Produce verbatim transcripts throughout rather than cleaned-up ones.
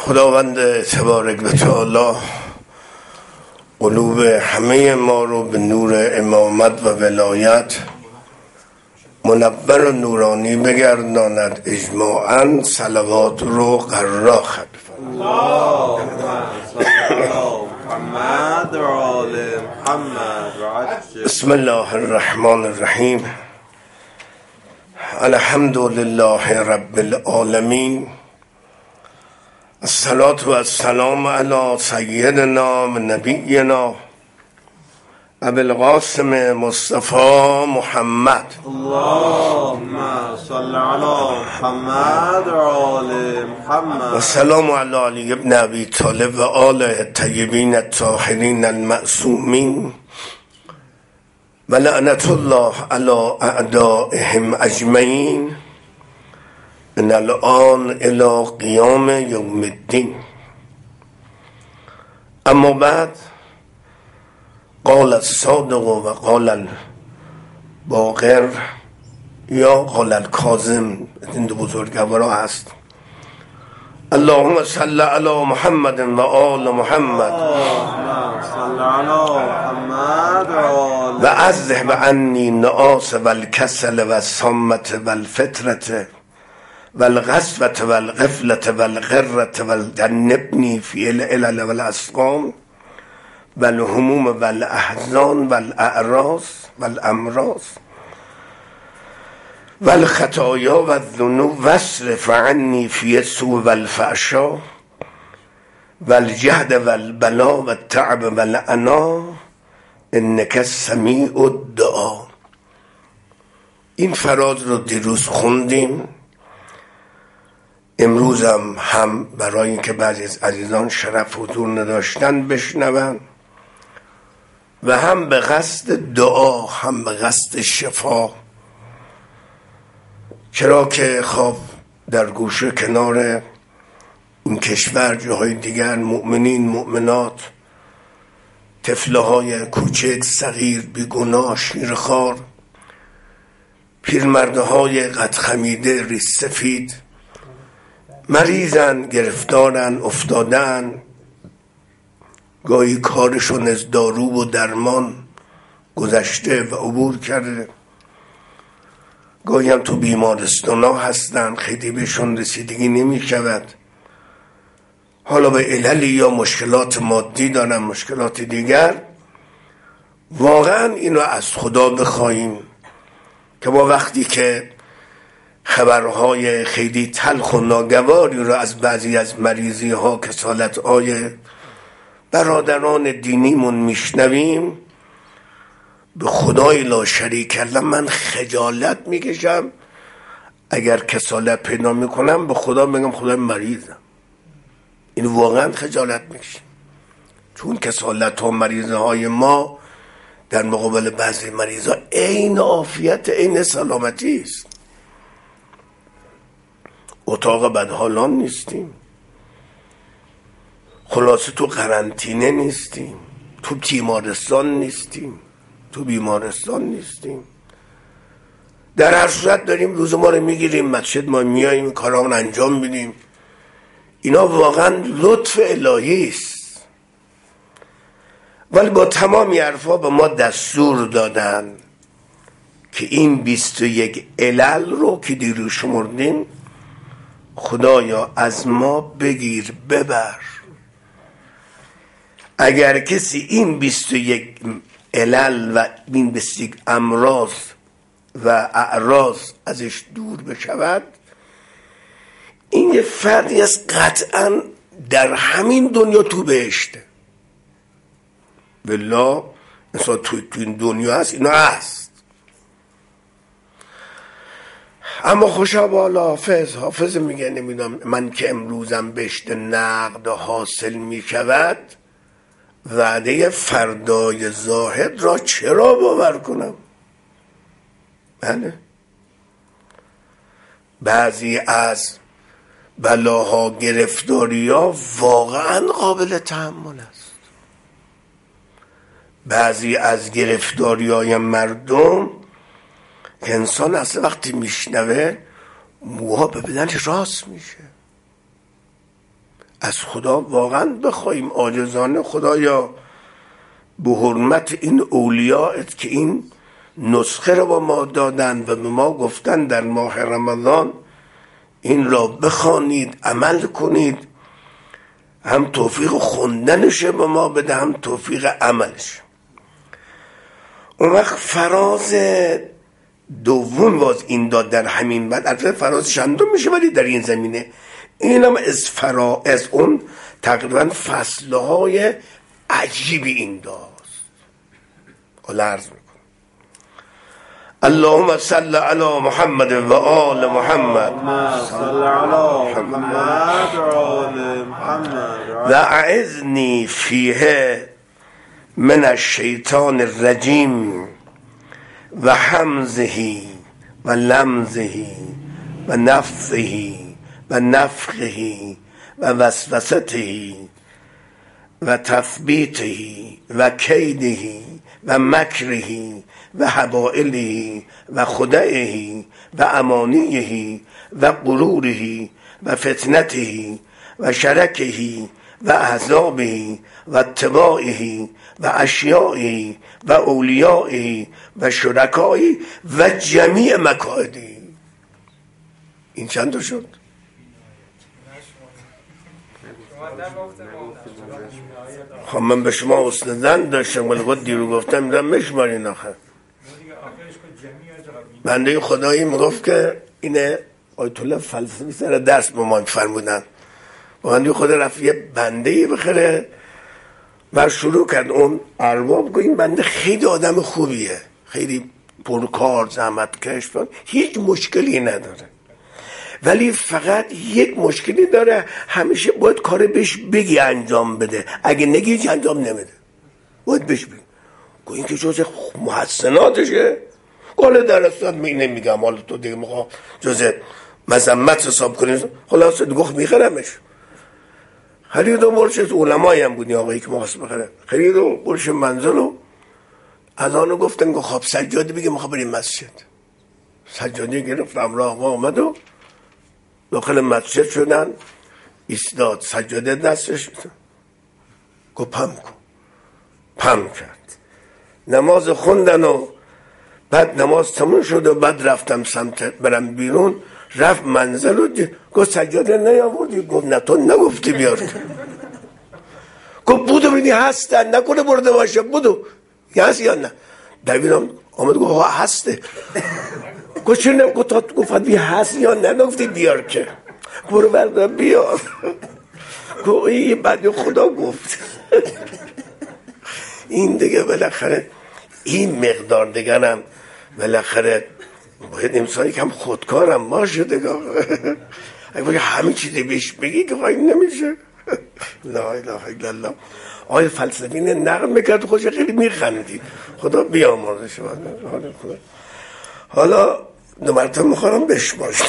خداوند تبارک و تعالی قلوب همه ما رو به نور امامت و ولایت منور و نورانی بگرداند. اجماعاً صلوات رو قرار خد بسم الله الرحمن الرحیم. الحمد لله رب العالمین. الصلاة و السلام علی سیدنا و نبینا ابی القاسم مصطفى محمد. اللهم صل علی محمد و آل محمد. و سلام علی علی ابن ابی طالب و آل الطیبین الطاهرین المعصومین و لعنت الله علی اعدائهم اجمعین من الان الی قیام یوم الدین. اما بعد، قال الصادق و قال الباقر یا قال الکاظم، این دو بزرگوارا هست. اللهم صل علی محمد و آل محمد و اذهب عنی النعاس و الکسل و الصمت و الفترة و الغسوة و الغفلة و الغرة و الجنبنی فی العلل و الاسقام و الهموم و الاحزان و الاعراض و الامراض و الخطایا و الذنوب واصرف عنی فی السوء و الفحشاء و الجهد و البلاء و التعب و العناء انک سمیع الدعا. این فراز رو دیروز خوندیم. امروز هم, هم برای اینکه بعضی از عزیزان شرف حضور نداشتن بشنون و هم به قصد دعا هم به قصد شفا، چرا که خب در گوشه کنار این کشور جاهای دیگر مؤمنین مؤمنات، طفله های کوچک صغیر بیگناه شیرخوار، پیرمرده های قد خمیده ریش سفید مریضن، گرفتارن، افتادن، گاهی کارشون از دارو و درمان گذشته و عبور کرده، گاهی هم تو بیمارستان ها هستن، خیلی بهشون رسیدگی نمی شود، حالا به عللی یا مشکلات مادی دارن، مشکلات دیگر. واقعا اینو از خدا بخواهیم که با وقتی که خبرهای خیلی تلخ و ناگواری رو از بعضی از مریضی ها، کسالت های برادران دینیمون میشنویم، به خدای لا شریک له من خجالت میکشم اگر کسالت پیدا میکنم به خدا بگم خدا مریضم. این واقعا خجالت میکشم، چون کسالت ها مریضه های ما در مقابل بعضی مریض ها عین عافیت عین سلامتی است. اتاق بدحالان نیستیم، خلاصه تو قرنطینه نیستیم، تو تیمارستان نیستیم، تو بیمارستان نیستیم. در هر صورت داریم روز ما رو میگیریم، مسجد ما میاییم، کارامون انجام میدیم. اینا واقعا لطف الهی است، ولی با تمامی حرفا به ما دستور دادن که این بیست و یک علل رو که دیروز شمردیم خدایا از ما بگیر ببر. اگر کسی این بیست و یک علل و این بیست و یک امراض و اعراض ازش دور بشود، این یه فردی از قطعا در همین دنیا تو بهشته. والله مثلا تو, تو این دنیا هست، اینا هست. اما خوشا بالا حافظ حافظ میگه نمیدونم من که امروزم بهشت نقد حاصل میشود، وعده فردای زاهد را چرا باور کنم؟ بله، بعضی از بلاها گرفتاری ها واقعا قابل تحمل است. بعضی از گرفتاری های مردم که انسان اصلا وقتی میشنوه موها به بدنش راست میشه. از خدا واقعا بخوایم عاجزانه، خدایا به حرمت این اولیاءت که این نسخه رو با ما دادن و به ما گفتن در ماه رمضان این را بخوانید، عمل کنید، هم توفیق خوندنش به ما بده، هم توفیق عملش. اون وقت فراز دوم باز این داد در همین بعد، البته فراز چندم میشه ولی در این زمینه اینم از فرا از اون تقریبا فصلهای عجیبی این داست. حالا عرض میکنم اللهم صل علی محمد و آل محمد صل علی محمد و آل محمد و اعذنی فیه من الشیطان الرجیم و حمزه و لمزه و نفثه و نفخه و وسوسته و تثبیته و کیده و مکره و حبائله و خدعه و امانیه و غروره و فتنته و شرکه و احزابه و اتباعه و اشیائه و اولیائه و شرکائه و جمیع مکائده. این چند تا شد؟ خب من به شما استدن داشتم ولی خود دیرو گفتم میدم مشمارین آخر. بنده خدایی میگفت که اینه آیت الله فلسفی سر درس به ما فرمودن، بنده خدا رفت یه بنده بخره و شروع کرد اون ارباب که این بنده خیلی آدم خوبیه، خیلی پرکار زحمتکش، هیچ مشکلی نداره، ولی فقط یک مشکلی داره، همیشه باید کار بهش بگی انجام بده، اگه نگی هیچ انجام نمیده، باید بهش بگی. که این که جز محسناتشه، حالا در اصلا می نمیگم، حالا تو دیگه میخواه جز مذمت حساب کنید، خلاص گفت میخرمش. خرید و برش علمایی هم بودی آقایی که مخواست بخره، خرید و برش منزل و از آنو گفتن که خب سجاده بگه میخواه بریم مسجد. سجاده گرفت امراه ما آمد و داخل مسجد شدن، ایستاد، سجاده دستش گفت پم کن، پم کرد، نماز خوندن و بعد نماز تموم شد و بعد رفتم سمت برم بیرون، رفت منزل و گفت سجاده نیاوردی؟ گفت نه تو نگفتی بیار. گفت بودو بینی هستن، نکنه برده باشه، بودو هست یا نه؟ دویدم آمد گفت هسته. گفت چه نم؟ گفت گفت بی هست یا نه؟ نگفتی بیار که، برو بردار بیار. گفت این بعد خدا گفت. این دیگه بالاخره این مقدار دیگرم بالاخره باید انسانی که هم خودکارم باشه دیگه. اگه باید همه چیزی بهش بگی که خواهی نمیشه. لا اله الا الله. آقای فلسفی نقل میکرد خوش خیلی میخندید، خدا بیامرزه شما. حالا دو مرتبه میخوام بشماش.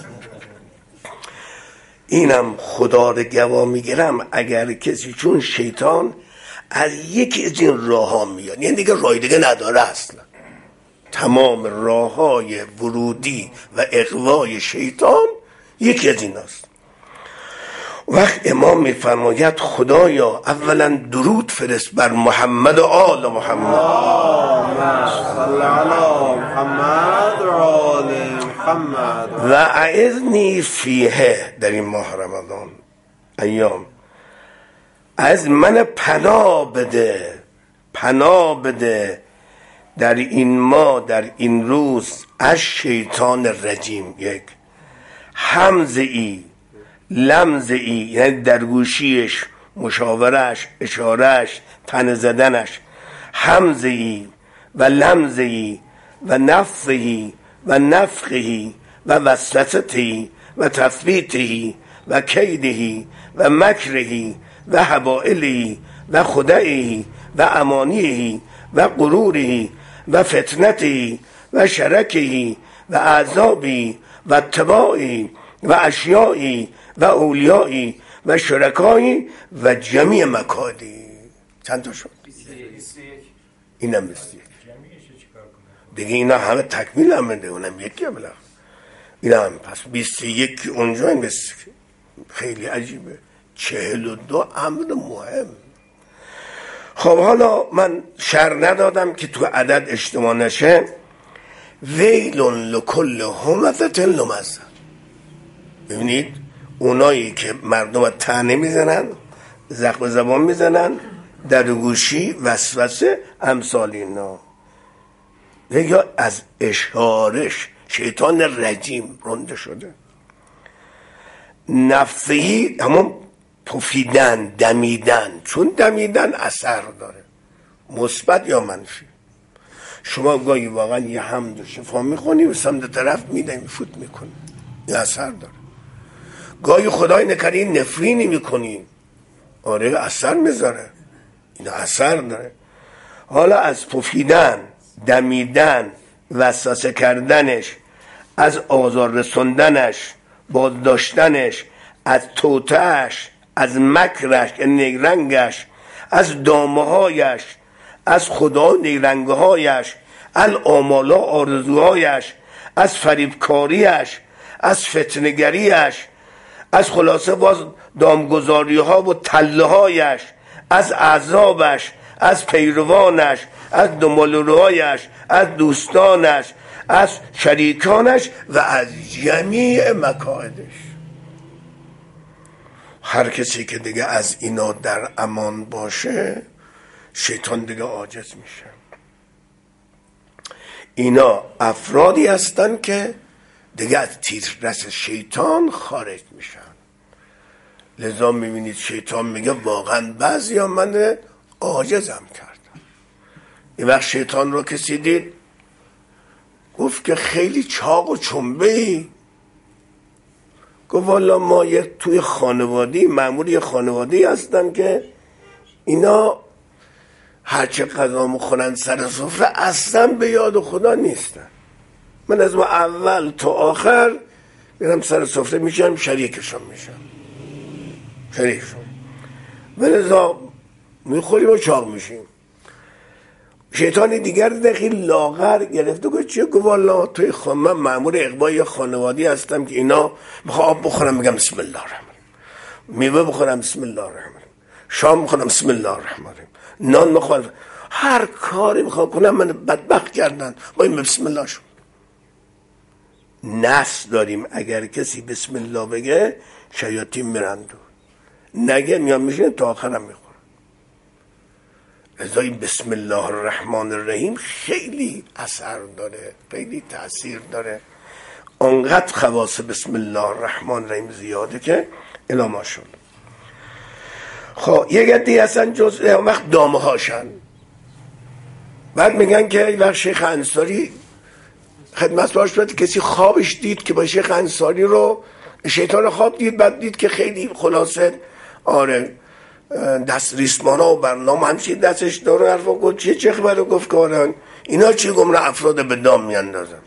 اینم خدا رو گوا میگیرم اگر کسی چون شیطان از یکی از این راه ها میاد، یعنی دیگه راه دیگه نداره اصلا، تمام راه های ورودی و اغوای شیطان یکی از این است. وقت امام میفرماید خدایا اولا درود فرست بر محمد و آل محمد، صل علی محمد و آل محمد، و اعذنی فیه در این ماه رمضان ایام، از من پناه بده، پناه بده در این ماه، در این روز، از شیطان رجیم. یک حمزه ای، لمزه ای، یعنی در گوشیش، مشاورش، اشارش، تن زدنش، حمزه ای و لمزه ای و نفثه ای و نفخه و وسوسته و تثبیته و کیده و مکره و حبائله و خدعه و امانیه و غروره و فتنته و شرکه و اعزابه و اتباعه و اشیائه و اولیائه و شرکای و جمیع مکادی. چند تا شد؟ اینم بیست و یک. دیگه اینا همه تکمیل هم بنده، اونم یکی هم بلخ. اینا هم پس بیست و یک اونجا این بیست. خیلی عجیبه. چهل و دو امر مهم. خب حالا من شر ندادم که تو عدد اشتباه نشه. ویل لکل همزة لمزة. ببینید اونایی که مردم طعنه میزنن، زخم زبان میزنن، در گوشی، وسوسه، امثال اینا، یا از اشارش شیطان رجیم رنده شده. نفسی همون پفیدن، دمیدن، چون دمیدن اثر داره، مثبت یا منفی. شما گاهی واقعا یه حمد و شفا میخونی و سمت طرف میده فوت میکنی، یه اثر داره. گاهی خدای نکرده نفرینی میکنی، آره اثر میذاره، این اثر داره. حالا از پفیدن، دمیدن، وسوسه کردنش، از آزار رسوندنش، بازداشتنش، از توتهش، از مکرش، نیرنگش، از دامهایش، از خدا نیرنگهایش، از آمال و آرزوهایش، از فریبکاریش، از فتنگریش، از خلاصه باز دامگذاری ها و تله هایش، از عذابش، از پیروانش، از دنبالروهایش، از دوستانش، از شریکانش و از جمیع مکائدش. هر کسی که دیگه از اینا در امان باشه شیطان دیگه عاجز میشه. اینا افرادی هستن که دیگه از تیررس شیطان خارج میشن. لذا میبینید شیطان میگه واقعا بعضی ها من عاجزم کردم. این وقت شیطان رو کسی دید گفت که خیلی چاق و چنبه ای. گفت والا ما یک توی خانوادی مأمور یه خانوادی هستن که اینا هرچه غذا میخورن سر سفره اصلا به یاد خدا نیستن. من از ما اول تا آخر میرم سر سفره میشم، شریکشون میشم، شریکشون ولذا میخوریم و چاق میشیم. شیطان دیگر دقیق لاغر گرفته گفت چیه؟ گفت والا توی خانم من مأمور اقبال یه خانوادی هستم که اینا میخوام آب بخورم میگم بسم الله الرحمن، میوه بخورم بسم الله الرحمن، شام بخورم بسم الله الرحمن، نان بخورم، هر کاری میخوام کنم من بدبخت کردن با این بسم الله شون. نس داریم اگر کسی بسم الله بگه شیاطین میرند، نگه میام میشین تا آخرم میخورم. لذا این بسم الله الرحمن الرحیم خیلی اثر داره، خیلی تأثیر داره. انقدر خواص بسم الله الرحمن الرحیم زیاده که الا ماشاءالله. خب یه گدی هستن جز وقت دامه هاشن. بعد میگن که این وقت شیخ انصاری خدمت باش بود، کسی خوابش دید که با شیخ انصاری رو شیطان خواب دید، بعد دید که خیلی خلاصه آره دست ریسمانا و برنامه همچی دستش داره. حرفا گفت چه چه خبره؟ گفت که اینا چی گمره افراد به دام میاندازن.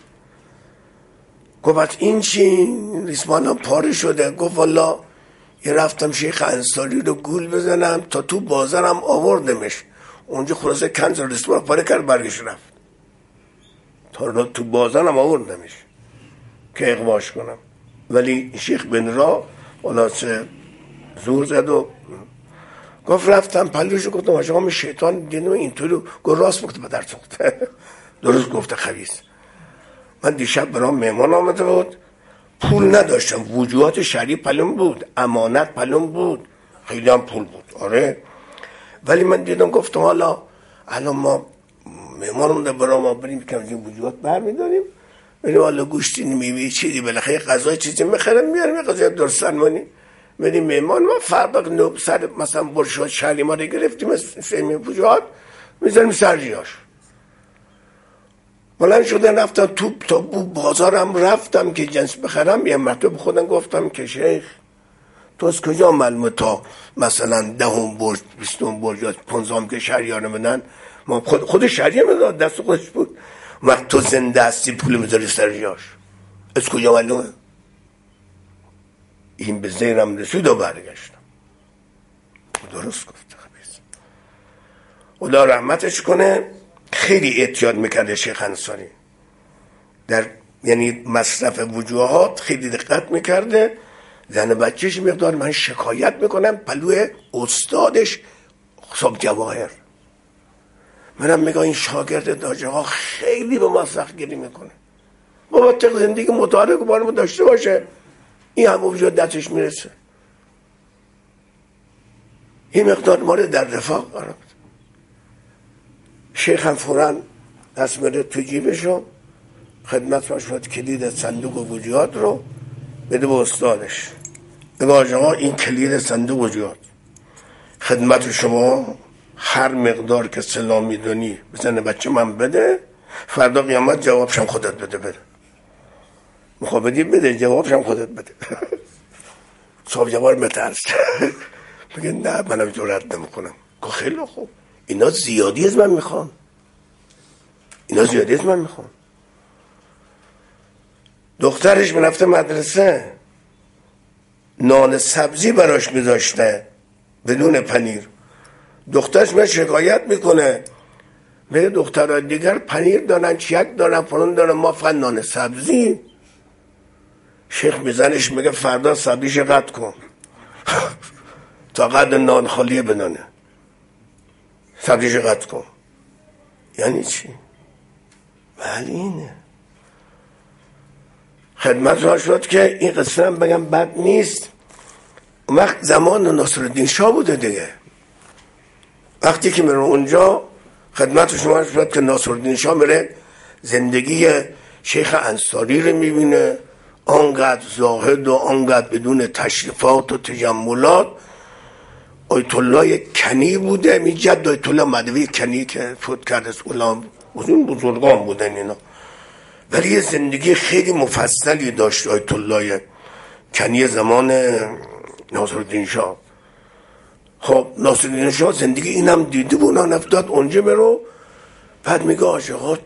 گفت این چی؟ ریسمانا پاره شده. گفت والا یه رفتم شیخ انصاری رو گول بزنم تا تو بازارم آوردمش، اونجا خلاصه کنز ریسمان پاره کرد برگش رفت، تا تو بازارم آوردمش که اقواش کنم. ولی شیخ بن را خلاصه زور زد و گفت رفتم پلوشو گفتم آشقام شیطان دیدم اینطوری. گفت راست بگفت بدر سخته درست گفته خبیث. من دیشب برام مهمان آمده بود، پول نداشتم، وجوهات شرعی پلم بود، امانت پلم بود، خیلی هم پول بود آره. ولی من دیدم گفتم حالا الان ما مهمانمون ده برام ما بریم که این وجوهات برمیداریم بریم حالا گوشتی میوه چیزی بالاخره غذای چیزی میخرم میارم غذای درست سلمانی بریم مهمان. ما فرق نوب سر مثلا برشات شرعی ما رو گرفتیم از فهمی وجوهات میذاریم سر جیاش. بلند شده رفتم تو تا بازارم رفتم که جنس بخرم. یه مرتبه خودم گفتم که شیخ تو از کجا معلومه تا مثلا دهم برج بیستم برج یا پونزدهم که شهریار بدن؟ ما خود خود شهریه میداد دست خودش بود. وقت تو زنده هستی پول میذاری سر جاش، از کجا معلومه؟ این به ذهنم رسید و برگشتم. درست گفته خبیث، خدا رحمتش کنه. خیلی احتیاط میکرده شیخ انصاری در یعنی مصرف وجوهات، خیلی دقت میکرده. زن بچهش مقدار من شکایت میکنم پلوی استادش صبح جواهر. منم میگم این شاگرد داجه ها خیلی به ما سخت گیری میکنه. بابا تق زندگی مطالعه بارمون داشته باشه، این هم وجود دستش میرسه. این مقدار ما رو در رفاق قرار بده. شیخ هم فوراً دست میره تو جیبشو، خدمت باش باید کلید صندوق وجود رو بده به استادش. بگه آقا این کلید صندوق وجود خدمت شما، هر مقدار که سلام میدونی بزنه بچه من بده، فردا قیامت جوابشم خودت بده. بده میخواه بدی بده، جوابشم خودت بده. صاحب جواب مترس میگه نه منم جرأت نمیکنم. که خیلی خوب، اینا زیادی از من میخوان، اینا زیادی از من میخوان. دخترش میرفته مدرسه، نان سبزی براش میذاشته بدون پنیر. دخترش من شکایت میکنه، میگه دخترها دیگر پنیر دارن، چیک دارن، فلان دارن، ما فقط نان سبزی. شیخ میزنش میگه فردا سبزیش قطع کن تا قد نان خالیه بنانه، سبزیش قطع کن. یعنی چی؟ ولی اینه خدمت را شد که این قصه هم بگم بد نیست. اون وقت زمان ناصرالدین شاه بوده دیگه. وقتی که میره اونجا خدمت شما شد که ناصرالدین شاه میره زندگی شیخ انصاری رو میبینه، آنقدر زاهد و آنقدر بدون تشریفات و تجملات. آیت الله کنی بوده، می جد آیت الله مدوی کنی که فوت کرده از علام اون بزرگان بودن اینا، ولی یه زندگی خیلی مفصلی داشت آیت الله کنی زمان ناصرالدین شاه. خب ناصرالدین شاه زندگی اینم دیده بود، نفتاد اونجا برو. بعد میگه آشقات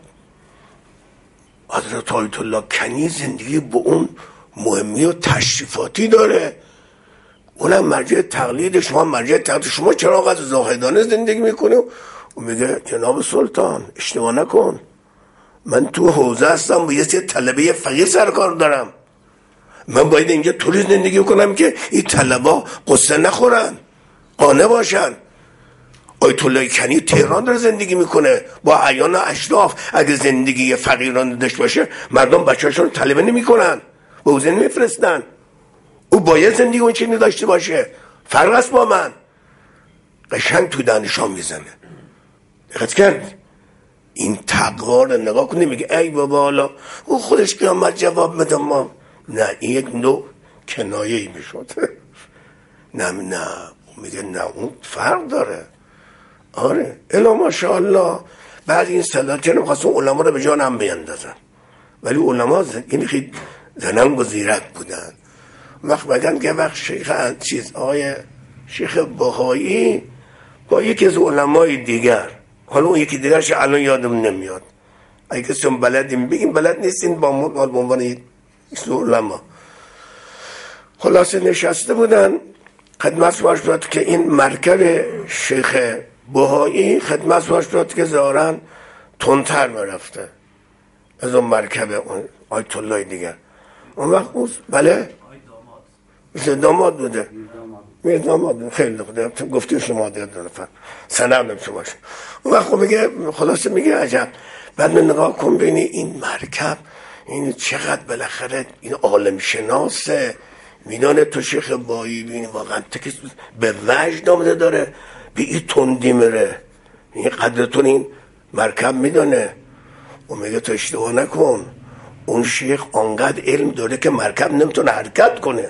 حضرت آیت الله کنی زندگی با اون مهمی و تشریفاتی داره، اونم مرجع تقلید شما، مرجع تقلید شما چرا آقا زاهدانه زندگی میکنه؟ و میگه جناب سلطان اشتباه نکن، من تو حوزه هستم و یه سری طلبه فقیه سرکار دارم، من باید اینجا طوری زندگی کنم که این طلبا قصه نخورن، قانع باشن. آیت الله کنی تهران داره زندگی میکنه با اعیان اشراف. اگه زندگی فقیران داشت باشه مردم بچه‌هاشون طلبه نمیکنن، به حوزه نمیفرستن. او باید زندگی اون چیزی داشته باشه. فرق است با من. قشنگ تو دانشان میزنه. دقت کرد؟ این تقوا رو نگاه کنه، میگه ای بابا حالا او خودش که آمد جواب میده ما. نه این یک نوع کنایه ای میشد. نه نه میگه نه اون فرق داره. آره الا ماشاءالله بعد این سلاطین رو خواستن علما رو به جان هم بیندازن، ولی علما این خیلی زننگ و زیرک بودن. وقت بگن که وقت شیخ چیز آقای شیخ بهایی با یکی از علمای دیگر، حالا اون یکی دیگرش الان یادم نمیاد، اگه کسی هم بلدیم بگیم، بلد نیستین با عنوان یک علما خلاصه نشسته بودن. خدمت باش بود که این مرکب شیخ بهایی خدمت باش بود که ظاهرا تندتر میرفته از اون مرکب اون آیت الله دیگر. اون وقت اون بله مثل داماد بوده، میگه داماد بوده. خیلی خوده گفتی شما دیگر دارفن سنم نمیشه باشه. اون وقت میگه خلاصه میگه عجب. بعد من نگاه کن بینی این مرکب این چقدر بالاخره این عالم شناسه، میدانه تو شیخ بایی بینی واقعا تکس به وجد آمده داره به این تندی میره، این قدرتون این مرکب میدانه. و میگه تو اشتباه نکن، اون شیخ آنقدر علم داره که مرکب نمیتونه حرکت کنه.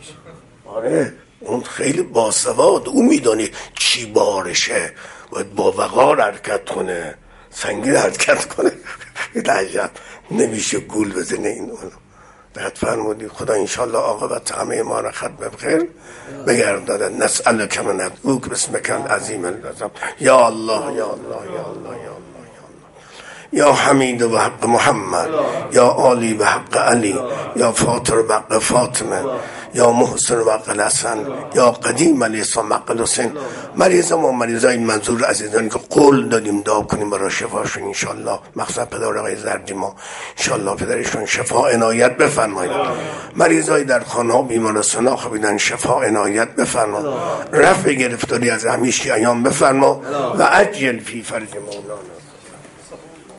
آره اون خیلی باسواد، اون میدانه چی بارشه، باید با وقار حرکت کنه، سنگین حرکت کنه. عجب نمیشه گول بزنه این اونو. بعد فرمودی خدا انشالله عاقبت همه ما را ختم بخیر بگرداند. نسألک من ندعوک باسمک العظیم العظیم. یا الله یا الله یا الله یا الله یا الله یا حمید به حق محمد، یا عالی به حق علی، یا فاطر به حق فاطمه، یا محسن به حق الحسن، یا قدیم علیه السلام به حق الحسین. مریضم و مریضای این منظور عزیزانی که قول دادیم دعا کنیم برای شفاشون انشالله، مخصوصا پدر آقای زردی ما انشالله پدرشون شفا عنایت بفرمایید. مریضای در خانه ها بیمارستان ها خوابیدن شفا عنایت بفرما، رفع گرفتاری از همیشه ایام بفرما و عجل فی فرج مولانا.